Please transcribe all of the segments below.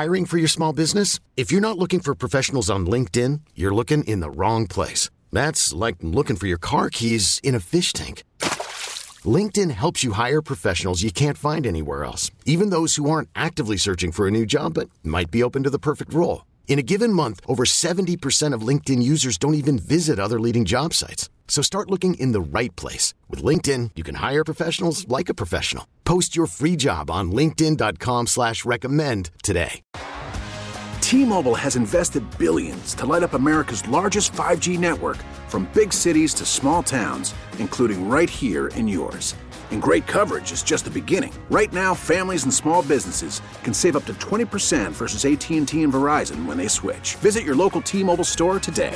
Hiring for your small business? If you're not looking for professionals on LinkedIn, you're looking in the wrong place. That's like looking for your car keys in a fish tank. LinkedIn helps you hire professionals you can't find anywhere else, even those who aren't actively searching for a new job but might be open to the perfect role. In a given month, over 70% of LinkedIn users don't even visit other leading job sites. So start looking in the right place. With LinkedIn, you can hire professionals like a professional. Post your free job on linkedin.com/recommend today. T-Mobile has invested billions to light up America's largest 5G network, from big cities to small towns, including right here in yours. And great coverage is just the beginning. Right now, families and small businesses can save up to 20% versus AT&T and Verizon when they switch. Visit your local T-Mobile store today.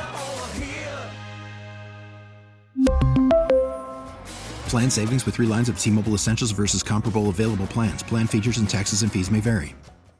Plan savings with 3 lines of T-Mobile Essentials versus comparable available plans. Plan features and taxes and fees may vary.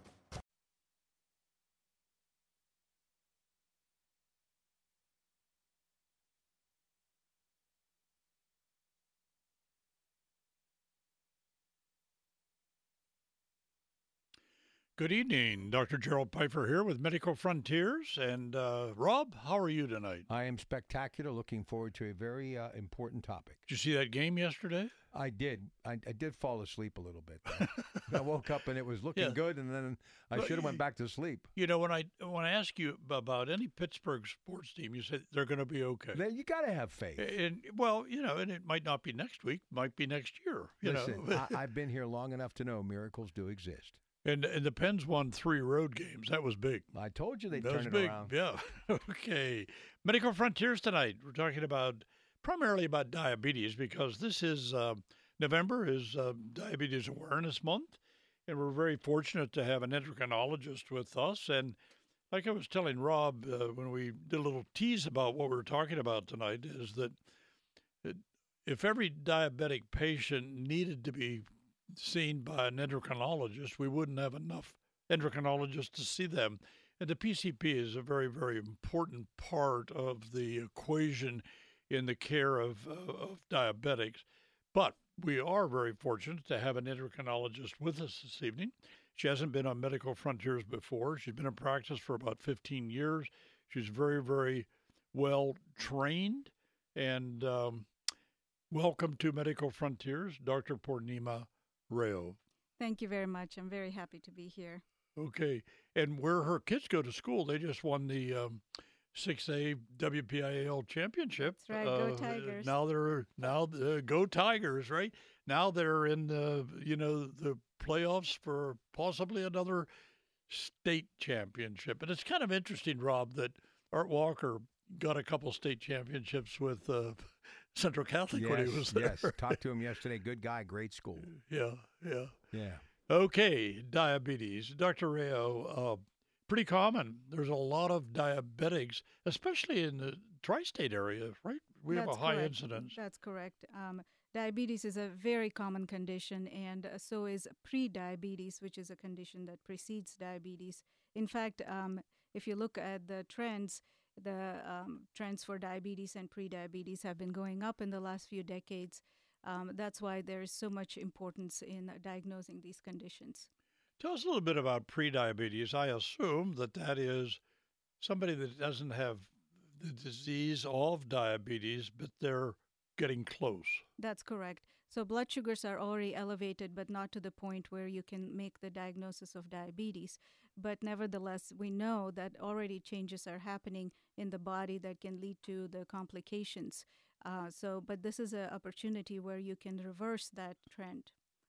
Good evening. Dr. Gerald Pfeiffer here with Medical Frontiers. And Rob, how are you tonight? I am spectacular. Looking forward to a very important topic. Did you see that game yesterday? I did. I did fall asleep a little bit. I woke up and it was looking good, and then I should have went back to sleep. You know, when I ask you about any Pittsburgh sports team, you said they're going to be okay. You got to have faith. And well, you know, and it might not be next week, might be next year. Listen, I've been here long enough to know miracles do exist. And the Pens won 3 road games. That was big. I told you they'd turn it around. Yeah. Okay. Medical Frontiers tonight. We're talking primarily about diabetes, because this is November is Diabetes Awareness Month, and we're very fortunate to have an endocrinologist with us. And like I was telling Rob when we did a little tease about what we were talking about tonight, is that if every diabetic patient needed to be seen by an endocrinologist, we wouldn't have enough endocrinologists to see them. And the PCP is a very, very important part of the equation in the care of diabetics. But we are very fortunate to have an endocrinologist with us this evening. She hasn't been on Medical Frontiers before. She's been in practice for about 15 years. She's very, very well trained. And welcome to Medical Frontiers, Dr. Purnima Rao. Thank you very much. I'm very happy to be here. Okay. And where her kids go to school, they just won the 6A WPIAL championship. That's right. Go Tigers. Go Tigers, right? Now they're in the playoffs for possibly another state championship. And it's kind of interesting, Rob, that Art Walker got a couple state championships with Central Catholic when he was there. Yes, talked to him yesterday. Good guy, great school. Yeah. Okay, diabetes. Dr. Rao, pretty common. There's a lot of diabetics, especially in the tri-state area, right? We have a high incidence. That's correct. Diabetes is a very common condition, and so is pre-diabetes, which is a condition that precedes diabetes. In fact, if you look at the trends for diabetes and pre-diabetes have been going up in the last few decades. That's why there's so much importance in diagnosing these conditions. Tell us a little bit about pre-diabetes. I assume that is somebody that doesn't have the disease of diabetes, but they're getting close. That's correct. So blood sugars are already elevated, but not to the point where you can make the diagnosis of diabetes. But nevertheless, we know that already changes are happening in the body that can lead to the complications. But this is an opportunity where you can reverse that trend.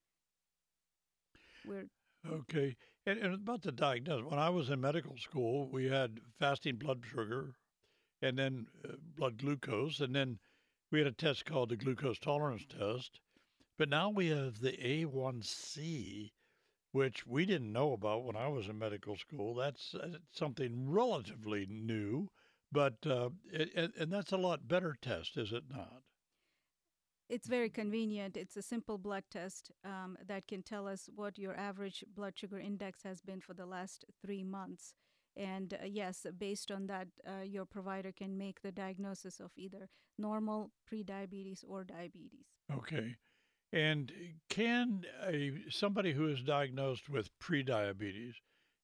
Okay. And about the diagnosis, when I was in medical school, we had fasting blood sugar and then blood glucose, and then we had a test called the glucose tolerance test. But now we have the A1C, which we didn't know about when I was in medical school. That's something relatively new, but and that's a lot better test, is it not? It's very convenient. It's a simple blood test that can tell us what your average blood sugar index has been for the last 3 months. And yes, based on that, your provider can make the diagnosis of either normal, pre-diabetes, or diabetes. Okay. And can somebody who is diagnosed with pre-diabetes,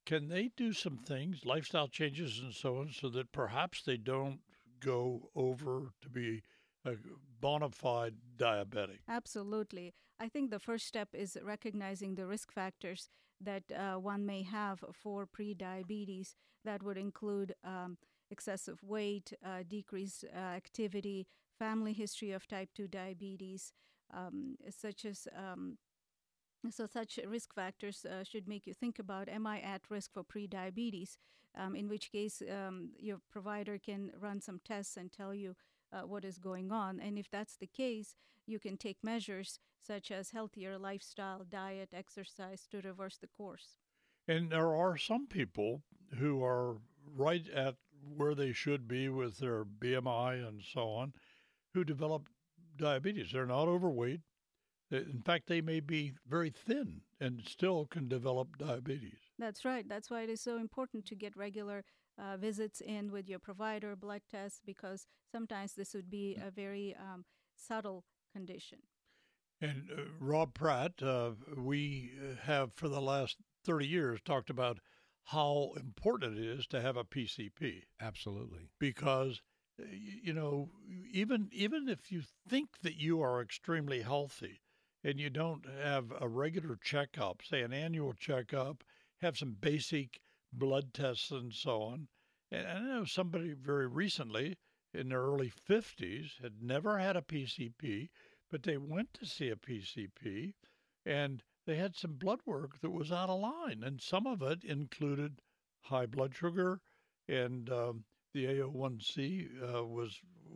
can they do some things, lifestyle changes and so on, so that perhaps they don't go over to be a bona fide diabetic? Absolutely. I think the first step is recognizing the risk factors that one may have for prediabetes. That would include excessive weight, decreased activity, family history of type 2 diabetes, such as so such risk factors should make you think about, am I at risk for prediabetes? In which case, your provider can run some tests and tell you what is going on. And if that's the case, you can take measures such as healthier lifestyle, diet, exercise to reverse the course. And there are some people who are right at where they should be with their BMI and so on, who develop diabetes. They're not overweight. In fact, they may be very thin and still can develop diabetes. That's right. That's why it is so important to get regular visits in with your provider, blood tests, because sometimes this would be a very subtle condition. And Rob Pratt, we have for the last 30 years talked about how important it is to have a PCP. Absolutely. Because, you know, even if you think that you are extremely healthy and you don't have a regular checkup, say an annual checkup, have some basic blood tests and so on. And I know somebody very recently in their early 50s had never had a PCP, but they went to see a PCP and they had some blood work that was out of line. And some of it included high blood sugar, and the AO1C was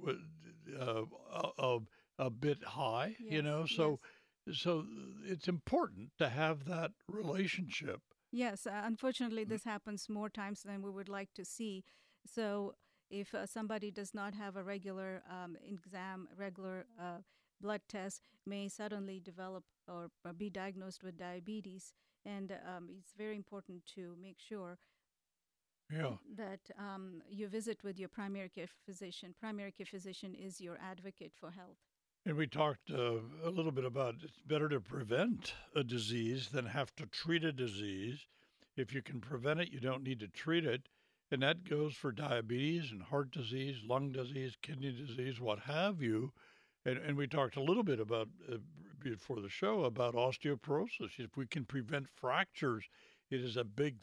a bit high, Yes, you know. So, yes. so it's important to have that relationship. Yes, unfortunately, this happens more times than we would like to see. So, if somebody does not have a regular exam, regular blood test, may suddenly develop or be diagnosed with diabetes. And it's very important to make sure Yeah. that you visit with your primary care physician. Primary care physician is your advocate for health. And we talked a little bit about it's better to prevent a disease than have to treat a disease. If you can prevent it, you don't need to treat it. And that goes for diabetes and heart disease, lung disease, kidney disease, what have you. And we talked a little bit about, before the show, about osteoporosis. If we can prevent fractures, it is a big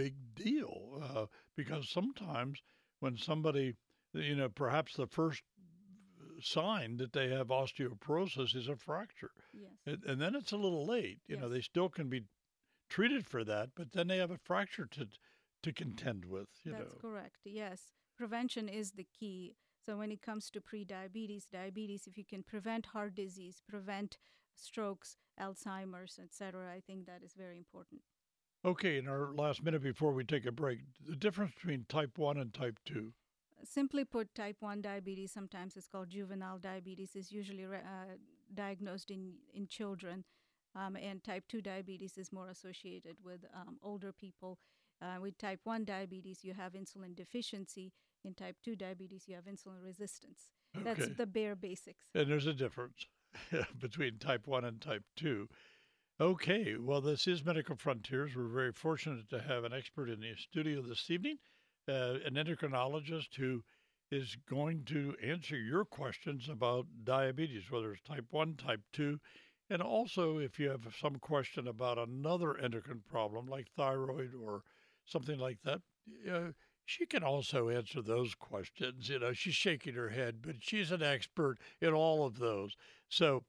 deal because sometimes when somebody, you know, perhaps the first sign that they have osteoporosis is a fracture. Yes. And then it's a little late. You know, Yes. they still can be treated for that, but then they have a fracture to contend with, you That's know. correct. Yes. Prevention is the key. So when it comes to prediabetes, diabetes, if you can prevent heart disease, prevent strokes, Alzheimer's, etc., I think that is very important. Okay, in our last minute before we take a break, the difference between type 1 and type 2. Simply put, type 1 diabetes, sometimes it's called juvenile diabetes, is usually diagnosed in children. And type 2 diabetes is more associated with older people. With type 1 diabetes, you have insulin deficiency. In type 2 diabetes, you have insulin resistance. That's Okay. the bare basics. And there's a difference between type 1 and type 2. Okay, well, this is Medical Frontiers. We're very fortunate to have an expert in the studio this evening, an endocrinologist who is going to answer your questions about diabetes, whether it's type 1, type 2, and also if you have some question about another endocrine problem like thyroid or something like that. She can also answer those questions. You know, she's shaking her head, but she's an expert in all of those. So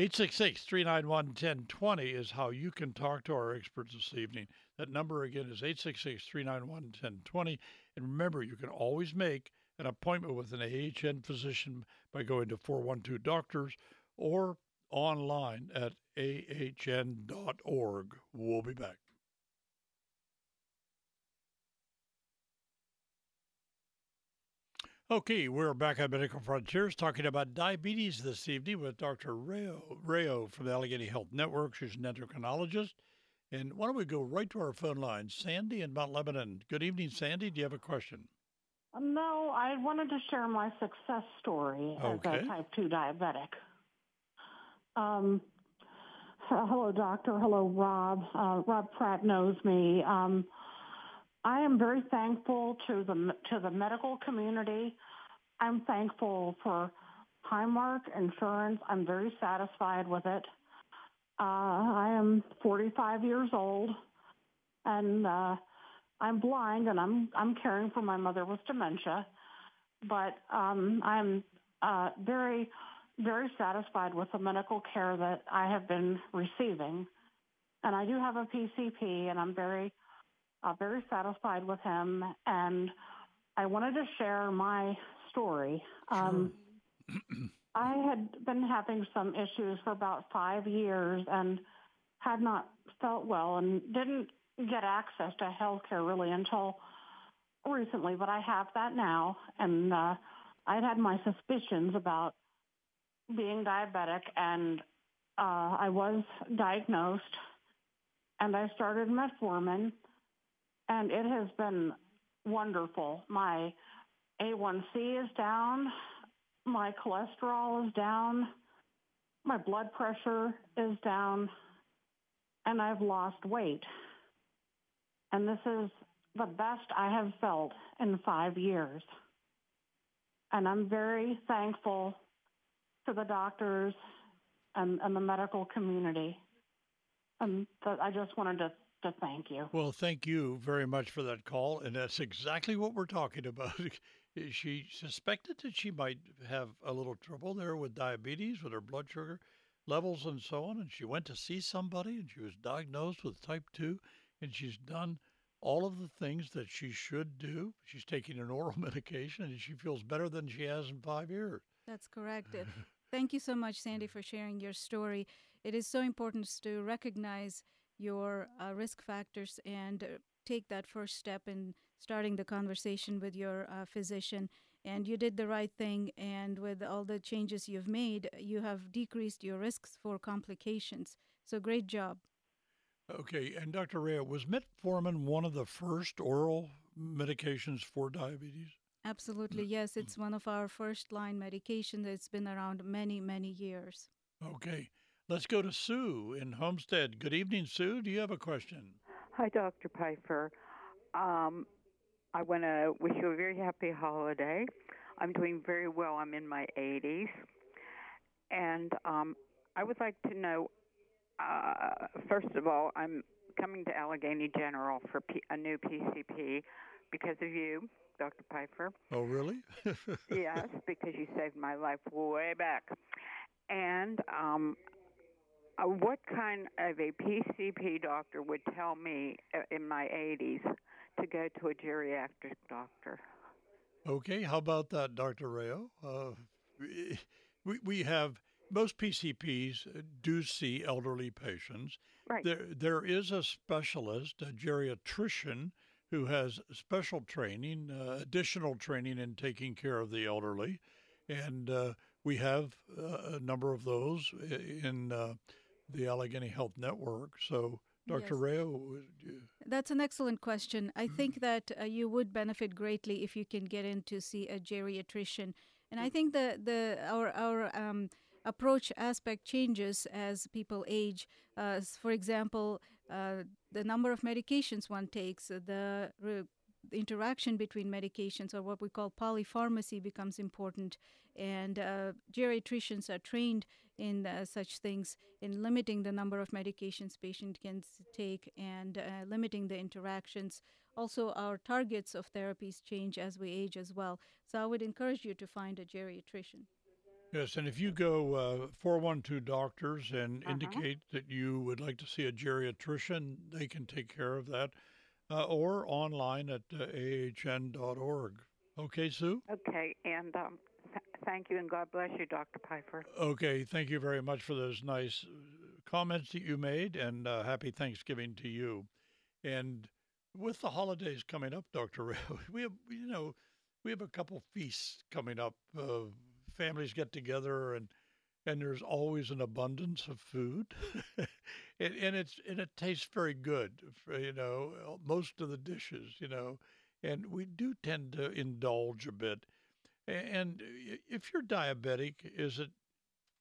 866-391-1020 is how you can talk to our experts this evening. That number again is 866-391-1020. And remember, you can always make an appointment with an AHN physician by going to 412 Doctors or online at ahn.org. We'll be back. Okay, we're back on Medical Frontiers talking about diabetes this evening with Dr. Rayo from the Allegheny Health Network. She's an endocrinologist. And why don't we go right to our phone line? Sandy in Mount Lebanon. Good evening, Sandy. Do you have a question? No, I wanted to share my success story as Okay. a type 2 diabetic. So hello, doctor. Hello, Rob. Rob Pratt knows me. I am very thankful to the medical community. I'm thankful for Highmark Insurance. I'm very satisfied with it. I am 45 years old, and I'm blind, and I'm caring for my mother with dementia. But I'm very, very satisfied with the medical care that I have been receiving. And I do have a PCP, and I'm very satisfied with him. And I wanted to share my story. Sure. I had been having some issues for about 5 years and had not felt well and didn't get access to health care really until recently, but I have that now. And I'd had my suspicions about being diabetic, and I was diagnosed, and I started metformin, and it has been wonderful. My A1C is down. My cholesterol is down. My blood pressure is down. And I've lost weight. And this is the best I have felt in 5 years. And I'm very thankful to the doctors and the medical community. And I just wanted to thank you. Well, thank you very much for that call. And that's exactly what we're talking about. She suspected that she might have a little trouble there with diabetes, with her blood sugar levels and so on. And she went to see somebody, and she was diagnosed with type 2. And she's done all of the things that she should do. She's taking an oral medication, and she feels better than she has in 5 years. That's correct. Thank you so much, Sandy, for sharing your story. It is so important to recognize your risk factors and take that first step in starting the conversation with your physician. And you did the right thing. And with all the changes you've made, you have decreased your risks for complications. So great job. Okay. And Dr. Rea, was metformin one of the first oral medications for diabetes? Absolutely. Yes, it's one of our first-line medications. It's been around many, many years. Okay. Let's go to Sue in Homestead. Good evening, Sue. Do you have a question? Hi, Dr. Pfeiffer. I want to wish you a very happy holiday. I'm doing very well. I'm in my 80s. And I would like to know, first of all, I'm coming to Allegheny General for a new PCP because of you, Dr. Pfeiffer. Oh, really? Yes, because you saved my life way back. And what kind of a PCP doctor would tell me in my 80s to go to a geriatric doctor? Okay, how about that, Dr. Rayo? We have, most PCPs do see elderly patients. Right. There is a specialist, a geriatrician, who has special training, additional training in taking care of the elderly. And we have a number of those in the Allegheny Health Network. So, Dr. Yes. Rayo? That's an excellent question. I think that you would benefit greatly if you can get in to see a geriatrician. And I think our approach aspect changes as people age. For example, the number of medications one takes, the interaction between medications, or what we call polypharmacy, becomes important. And geriatricians are trained in such things, in limiting the number of medications patient can take and limiting the interactions. Also, our targets of therapies change as we age as well. So I would encourage you to find a geriatrician. Yes, and if you go 412 Doctors and indicate that you would like to see a geriatrician, they can take care of that, or online at ahn.org. Okay, Sue? Okay, and thank you, and God bless you, Dr. Pfeiffer. Okay, thank you very much for those nice comments that you made, and happy Thanksgiving to you. And with the holidays coming up, Dr. Ray, we have a couple feasts coming up. Families get together, and there's always an abundance of food, and it tastes very good. Most of the dishes, and we do tend to indulge a bit. And if you're diabetic, is it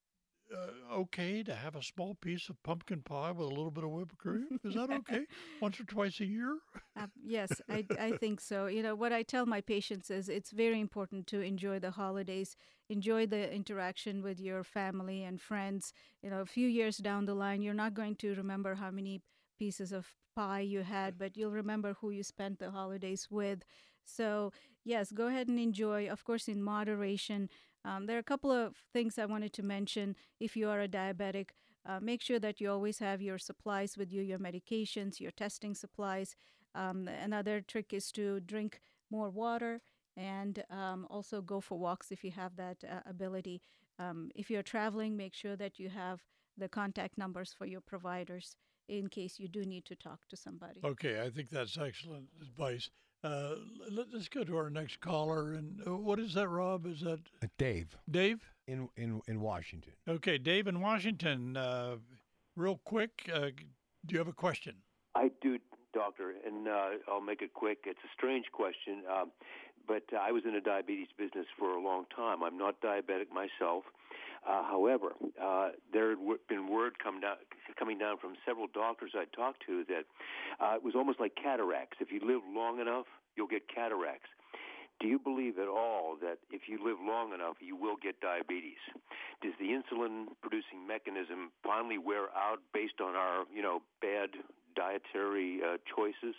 okay to have a small piece of pumpkin pie with a little bit of whipped cream? Is that okay? Once or twice a year? Yes, I think so. What I tell my patients is it's very important to enjoy the holidays, enjoy the interaction with your family and friends. A few years down the line, you're not going to remember how many pieces of pie you had, but you'll remember who you spent the holidays with. So, yes, go ahead and enjoy, of course, in moderation. There are a couple of things I wanted to mention. If you are a diabetic, make sure that you always have your supplies with you, your medications, your testing supplies. Another trick is to drink more water and also go for walks if you have that ability. If you're traveling, make sure that you have the contact numbers for your providers in case you do need to talk to somebody. Okay, I think that's excellent advice. Let's go to our next caller. And what is that, Rob? Is that Dave? Dave in Washington. Okay, Dave in Washington. Real quick, do you have a question? I do, Doctor, and I'll make it quick. It's a strange question, but I was in the diabetes business for a long time. I'm not diabetic myself. However, there had been word coming down from several doctors I talked to that it was almost like cataracts. If you live long enough, you'll get cataracts. Do you believe at all that if you live long enough, you will get diabetes? Does the insulin-producing mechanism finally wear out based on our, bad dietary choices?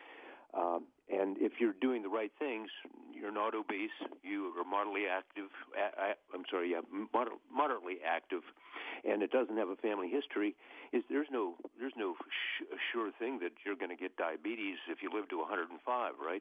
And if you're doing the right things, you're not obese, you are moderately active, moderately active, and it doesn't have a family history, there's no sure thing that you're going to get diabetes if you live to 105, right?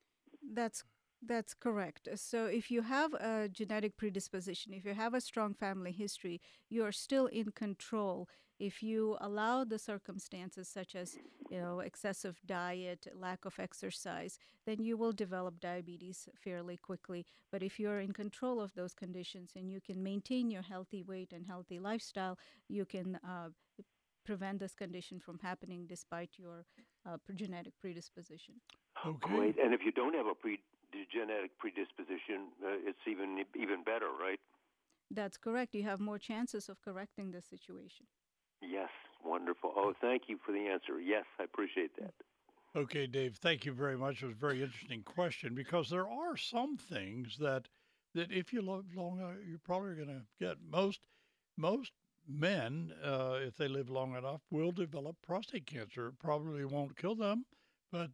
That's correct. So if you have a genetic predisposition, if you have a strong family history, you are still in control. If you allow the circumstances such as, excessive diet, lack of exercise, then you will develop diabetes fairly quickly. But if you're in control of those conditions and you can maintain your healthy weight and healthy lifestyle, you can prevent this condition from happening despite your genetic predisposition. Okay. Great. And if you don't have a genetic predisposition, it's even better, right? That's correct. You have more chances of correcting the situation. Yes, wonderful. Oh, thank you for the answer. Yes, I appreciate that. Okay, Dave, thank you very much. It was a very interesting question because there are some things that if you live long, you're probably going to get. Most men, if they live long enough, will develop prostate cancer. It probably won't kill them, but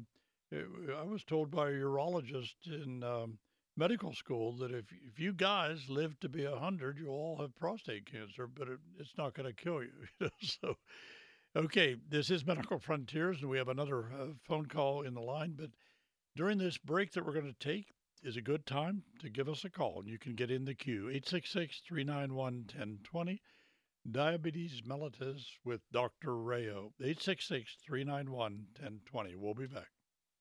I was told by a urologist in medical school that if you guys live to be 100, you'll all have prostate cancer, but it's not going to kill you. So, okay, this is Medical Frontiers, and we have another phone call in the line. But during this break that we're going to take is a good time to give us a call, and you can get in the queue, 866-391-1020. Diabetes mellitus with Dr. Rayo, 866-391-1020. We'll be back.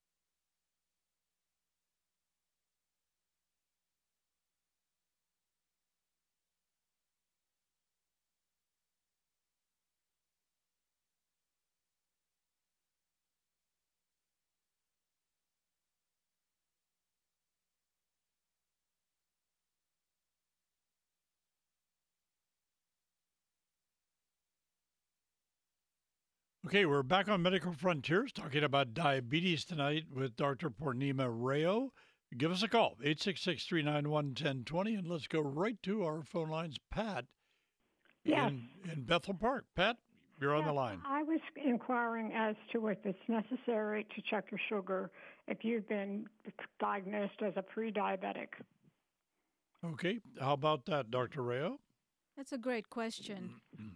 Okay, we're back on Medical Frontiers talking about diabetes tonight with Dr. Purnima Rayo. Give us a call, 866-391-1020, and let's go right to our phone lines. Pat in Bethel Park. Pat, you're on the line. I was inquiring as to if it's necessary to check your sugar if you've been diagnosed as a pre-diabetic. Okay, how about that, Dr. Rayo? That's a great question.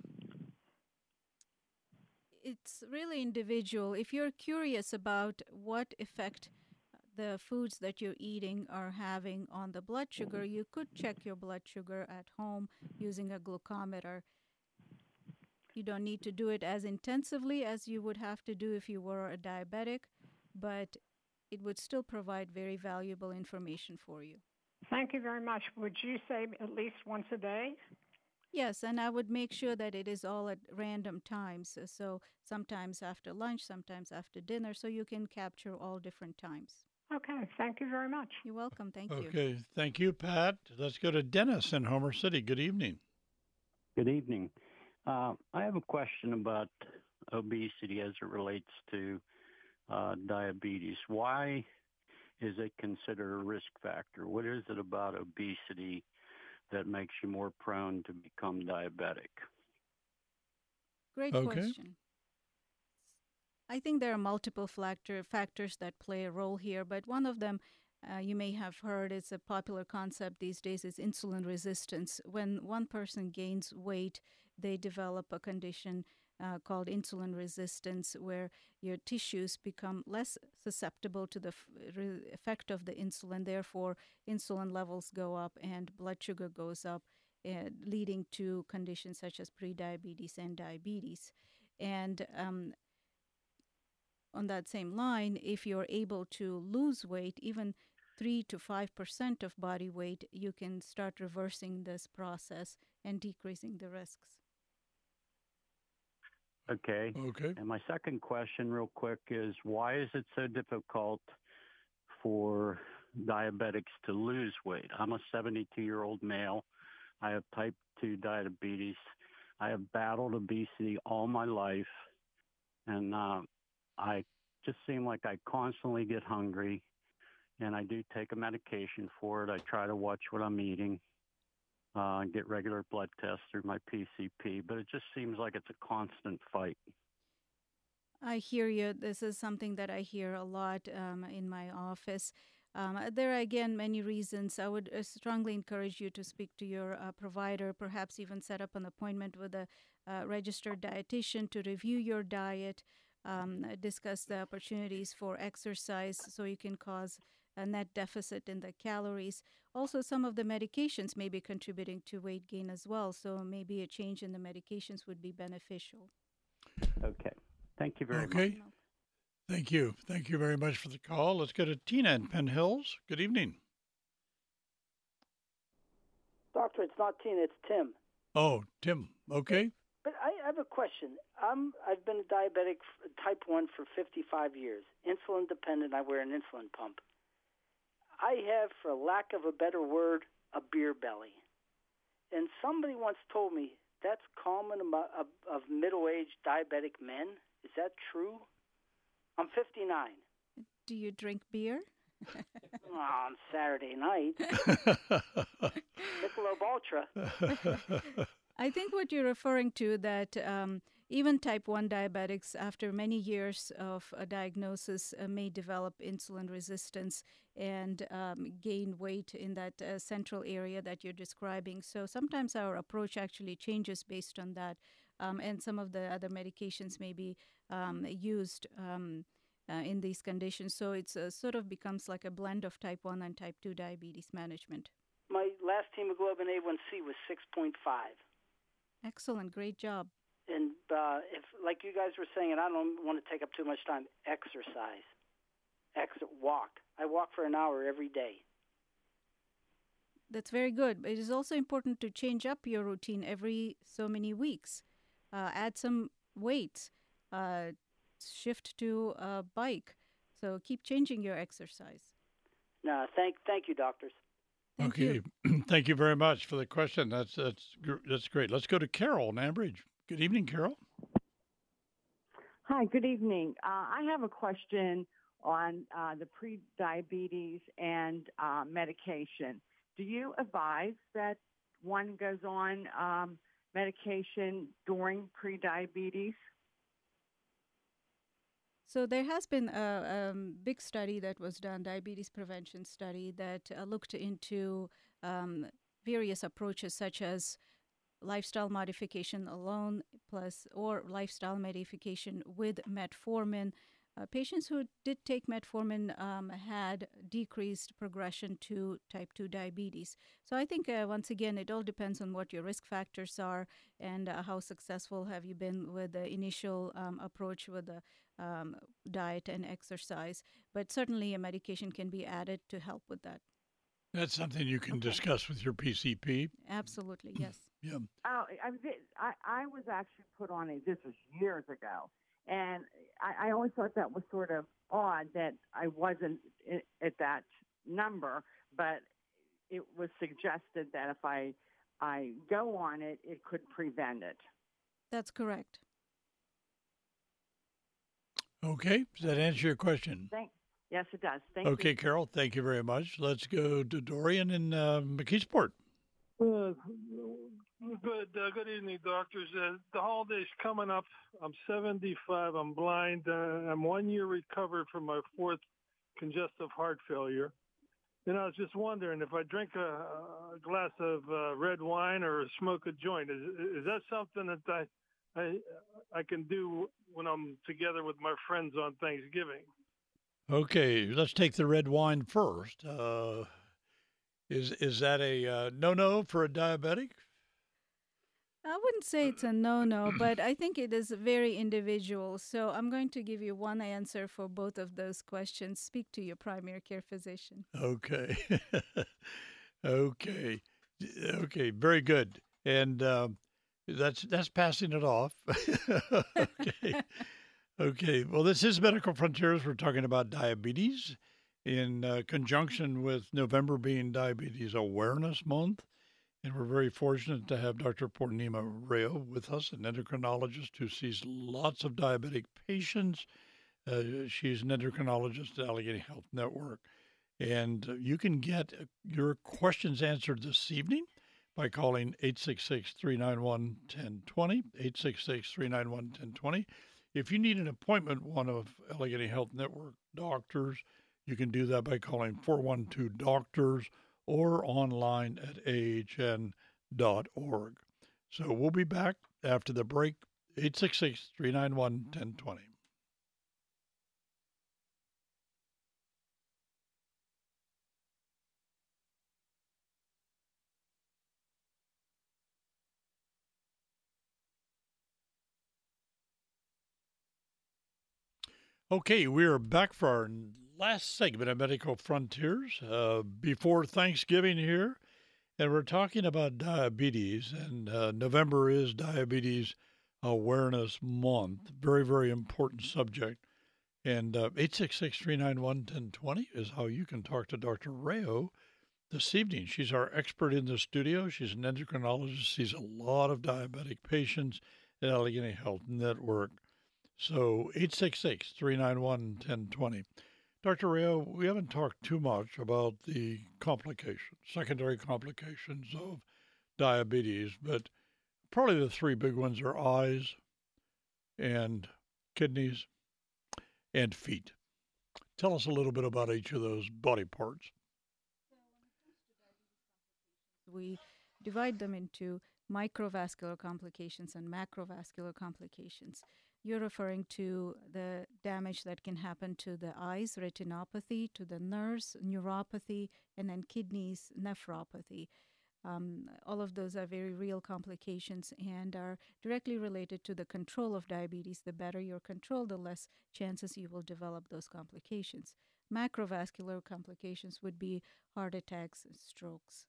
It's really individual. If you're curious about what effect the foods that you're eating are having on the blood sugar, you could check your blood sugar at home using a glucometer. You don't need to do it as intensively as you would have to do if you were a diabetic, but it would still provide very valuable information for you. Thank you very much. Would you say at least once a day? Yes, and I would make sure that it is all at random times. So sometimes after lunch, sometimes after dinner, so you can capture all different times. Okay, thank you very much. You're welcome. Thank you. Okay, thank you, Pat. Let's go to Dennis in Homer City. Good evening. Good evening. I have a question about obesity as it relates to diabetes. Why is it considered a risk factor? What is it about obesity that makes you more prone to become diabetic? Great question. I think there are multiple factors that play a role here, but one of them you may have heard, it's a popular concept these days, is insulin resistance. When one person gains weight, they develop a condition called insulin resistance, where your tissues become less susceptible to the effect of the insulin. Therefore, insulin levels go up and blood sugar goes up, leading to conditions such as prediabetes and diabetes. And on that same line, if you're able to lose weight, even 3 to 5% of body weight, you can start reversing this process and decreasing the risks. Okay. And my second question, real quick, is why is it so difficult for diabetics to lose weight? I'm a 72-year-old male. I have type 2 diabetes. I have battled obesity all my life, and I just seem like I constantly get hungry, and I do take a medication for it. I try to watch what I'm eating, get regular blood tests through my PCP, but it just seems like it's a constant fight. I hear you. This is something that I hear a lot in my office. There are, again, many reasons. I would strongly encourage you to speak to your provider, perhaps even set up an appointment with a registered dietitian to review your diet, discuss the opportunities for exercise so you can cause a net deficit in the calories. Also, some of the medications may be contributing to weight gain as well, so maybe a change in the medications would be beneficial. Okay. Thank you very much. Okay. Thank you. Thank you very much for the call. Let's go to Tina in Penn Hills. Good evening. Doctor, it's not Tina, it's Tim. Oh, Tim. Okay. But I have a question. I've been a diabetic type 1 for 55 years. Insulin dependent, I wear an insulin pump. I have, for lack of a better word, a beer belly. And somebody once told me that's common of middle-aged diabetic men. Is that true? I'm 59. Do you drink beer? On Saturday night. Michelob Ultra. I think what you're referring to, that even type 1 diabetics, after many years of a diagnosis, may develop insulin resistance and gain weight in that central area that you're describing. So sometimes our approach actually changes based on that, and some of the other medications may be used in these conditions. So it's sort of becomes like a blend of type 1 and type 2 diabetes management. My last hemoglobin A1C was 6.5. Excellent. Great job. And if, like you guys were saying, and I don't want to take up too much time, exercise. Walk. I walk for an hour every day. That's very good. But it is also important to change up your routine every so many weeks. Add some weights. Shift to a bike. So keep changing your exercise. No, thank you, doctors. Thank you. Thank you very much for the question. That's great. Let's go to Carol in Ambridge. Good evening, Carol. Hi, good evening. I have a question on the pre-diabetes and medication. Do you advise that one goes on medication during pre-diabetes? So there has been a big study that was done, diabetes prevention study, that looked into various approaches such as lifestyle modification alone or lifestyle modification with metformin. Patients who did take metformin had decreased progression to type 2 diabetes. So I think, once again, it all depends on what your risk factors are and how successful have you been with the initial approach with the diet and exercise. But certainly a medication can be added to help with that. That's something you can discuss with your PCP. Absolutely, yes. Yeah. Oh, I was actually put on this was years ago. And I always thought that was sort of odd that I wasn't at that number, but it was suggested that if I I go on it, it could prevent it. That's correct. Okay. Does that answer your question? Yes, it does. Thank you. Okay, Carol, thank you very much. Let's go to Dorian in McKeesport. Good evening, doctors. The holiday's coming up. I'm 75. I'm blind. I'm 1 year recovered from my fourth congestive heart failure. And I was just wondering if I drink a glass of red wine or smoke a joint, is that something that I can do when I'm together with my friends on Thanksgiving? Okay, let's take the red wine first. Is that a no-no for a diabetic? I wouldn't say it's a no-no, but I think it is very individual. So I'm going to give you one answer for both of those questions. Speak to your primary care physician. Okay. Okay. Very good. And that's passing it off. Okay. Okay. Well, this is Medical Frontiers. We're talking about diabetes in conjunction with November being Diabetes Awareness Month. And we're very fortunate to have Dr. Purnima Rao with us, an endocrinologist who sees lots of diabetic patients. She's an endocrinologist at Allegheny Health Network. And you can get your questions answered this evening by calling 866-391-1020, 866-391-1020. If you need an appointment with one of Allegheny Health Network doctors, you can do that by calling 412-DOCTORS or online at ahn.org. So we'll be back after the break, 866-391-1020. Okay, we are back for our last segment of Medical Frontiers before Thanksgiving here, and we're talking about diabetes, and November is Diabetes Awareness Month. Very, very important subject. And 866-391-1020 is how you can talk to Dr. Rao this evening. She's our expert in the studio. She's an endocrinologist, sees a lot of diabetic patients at Allegheny Health Network. So 866-391-1020. Dr. Rao, we haven't talked too much about the complications, secondary complications of diabetes, but probably the three big ones are eyes and kidneys and feet. Tell us a little bit about each of those body parts. We divide them into microvascular complications and macrovascular complications. You're referring to the damage that can happen to the eyes, retinopathy, to the nerves, neuropathy, and then kidneys, nephropathy. All of those are very real complications and are directly related to the control of diabetes. The better your control, the less chances you will develop those complications. Macrovascular complications would be heart attacks and strokes.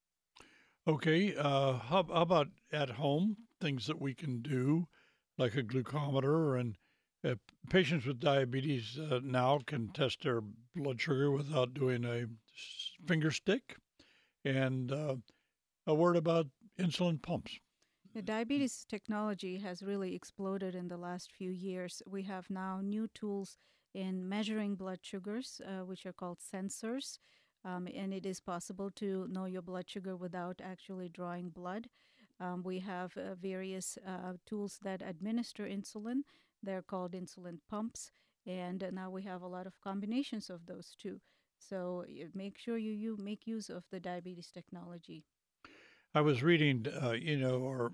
Okay, how about at home, things that we can do, like a glucometer, and patients with diabetes now can test their blood sugar without doing a finger stick. And a word about insulin pumps. The diabetes technology has really exploded in the last few years. We have now new tools in measuring blood sugars, which are called sensors. And it is possible to know your blood sugar without actually drawing blood. We have various tools that administer insulin. They're called insulin pumps. And now we have a lot of combinations of those two. So make sure you make use of the diabetes technology. I was reading, our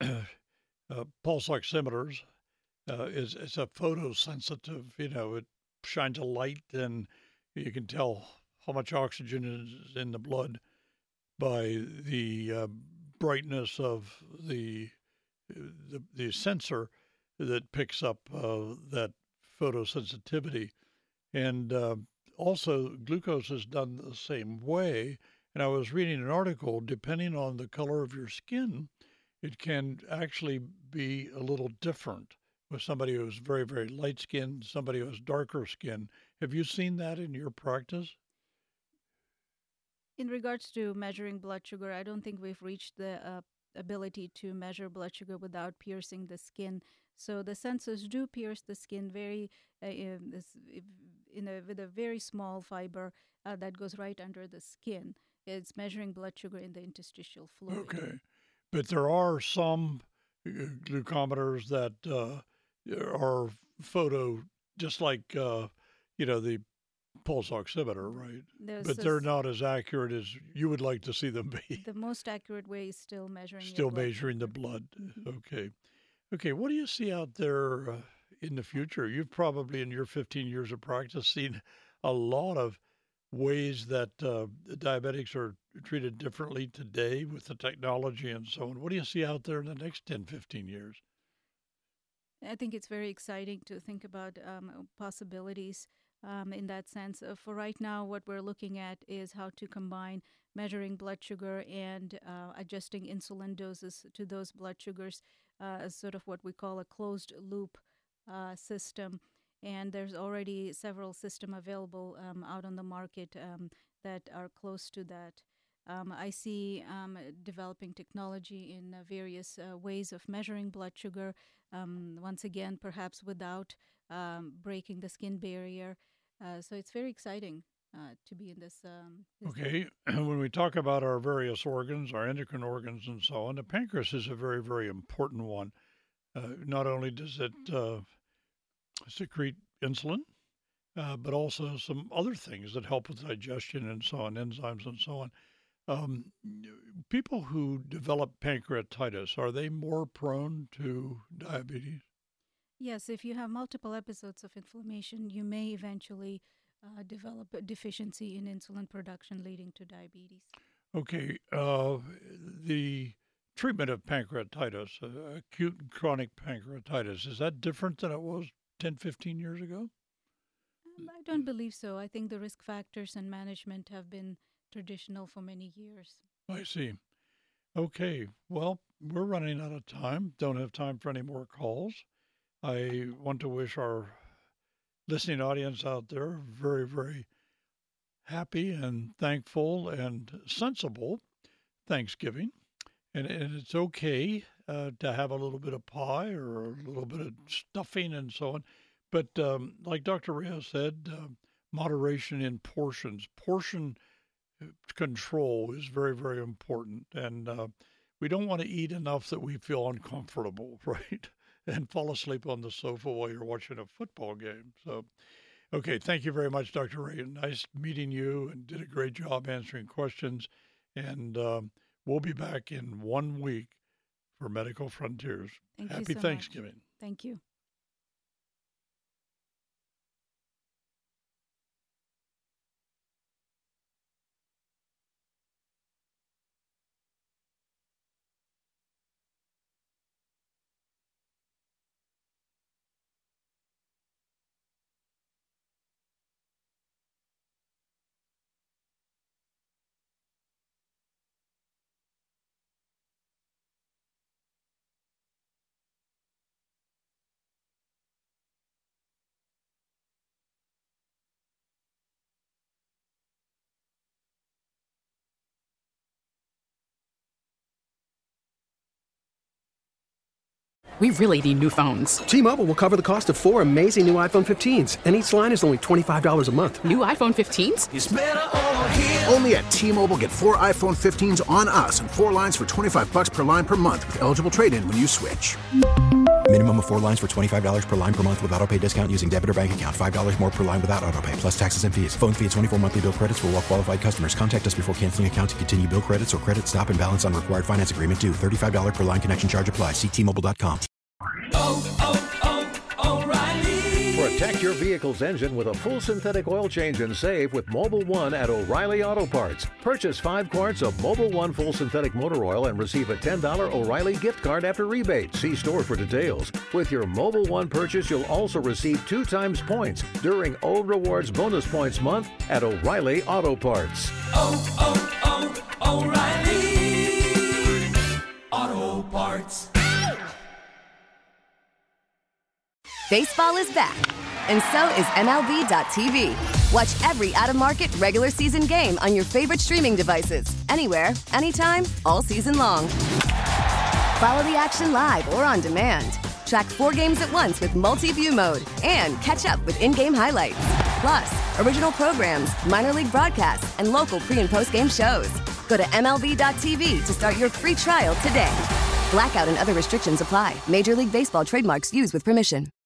pulse oximeters is a photosensitive, it shines a light and you can tell how much oxygen is in the blood by the brightness of the sensor that picks up that photosensitivity. And also glucose is done the same way. And I was reading an article, depending on the color of your skin, it can actually be a little different with somebody who's very, very light skinned, somebody who has darker skin. Have you seen that in your practice? In regards to measuring blood sugar, I don't think we've reached the ability to measure blood sugar without piercing the skin. So the sensors do pierce the skin with a very small fiber that goes right under the skin. It's measuring blood sugar in the interstitial fluid. Okay. But there are some glucometers that are photo, just like, the pulse oximeter, right? But they're not as accurate as you would like to see them be. The most accurate way is still measuring the blood. Mm-hmm. Okay. What do you see out there in the future? You've probably, in your 15 years of practice, seen a lot of ways that diabetics are treated differently today with the technology and so on. What do you see out there in the next 10, 15 years? I think it's very exciting to think about possibilities in that sense. For right now, what we're looking at is how to combine measuring blood sugar and adjusting insulin doses to those blood sugars as sort of what we call a closed loop system. And there's already several systems available out on the market that are close to that. I see developing technology in various ways of measuring blood sugar, once again, perhaps without breaking the skin barrier. So it's very exciting to be in this. Okay. When we talk about our various organs, our endocrine organs and so on, the pancreas is a very, very important one. Not only does it secrete insulin, but also some other things that help with digestion and so on, enzymes and so on. People who develop pancreatitis, are they more prone to diabetes? Yes, if you have multiple episodes of inflammation, you may eventually develop a deficiency in insulin production, leading to diabetes. Okay. The treatment of pancreatitis, acute and chronic pancreatitis, is that different than it was 10, 15 years ago? I don't believe so. I think the risk factors and management have been traditional for many years. I see. Okay. Well, we're running out of time. Don't have time for any more calls. I want to wish our listening audience out there very, very happy and thankful and sensible Thanksgiving. And it's okay to have a little bit of pie or a little bit of stuffing and so on. But like Dr. Reyes said, moderation in portions. Portion control is very, very important. And we don't want to eat enough that we feel uncomfortable, right? And fall asleep on the sofa while you're watching a football game. So, okay, thank you very much, Dr. Ray. Nice meeting you, and did a great job answering questions. And we'll be back in 1 week for Medical Frontiers. Happy Thanksgiving. Much. Thank you. We really need new phones. T-Mobile will cover the cost of 4 amazing new iPhone 15s, and each line is only $25 a month. New iPhone 15s? It's better over here. Only at T-Mobile, get 4 iPhone 15s on us and 4 lines for $25 per line per month with eligible trade-in when you switch. Minimum of 4 lines for $25 per line per month with autopay discount using debit or bank account. $5 more per line without autopay, plus taxes and fees. Phone fee at 24 monthly bill credits for well-qualified customers. Contact us before canceling account to continue bill credits or credit stop and balance on required finance agreement due. $35 per line connection charge applies. See T-Mobile.com. O'Reilly. Protect your vehicle's engine with a full synthetic oil change and save with Mobil 1 at O'Reilly Auto Parts. Purchase 5 quarts of Mobil 1 full synthetic motor oil and receive a $10 O'Reilly gift card after rebate. See store for details. With your Mobil 1 purchase, you'll also receive 2 times points during Old Rewards Bonus Points Month at O'Reilly Auto Parts. O'Reilly Auto Parts. Baseball is back, and so is MLB.tv. Watch every out-of-market regular season game on your favorite streaming devices. Anywhere, anytime, all season long. Follow the action live or on demand. Track 4 games at once with multi-view mode and catch up with in-game highlights. Plus, original programs, minor league broadcasts, and local pre- and post-game shows. Go to MLB.tv to start your free trial today. Blackout and other restrictions apply. Major League Baseball trademarks used with permission.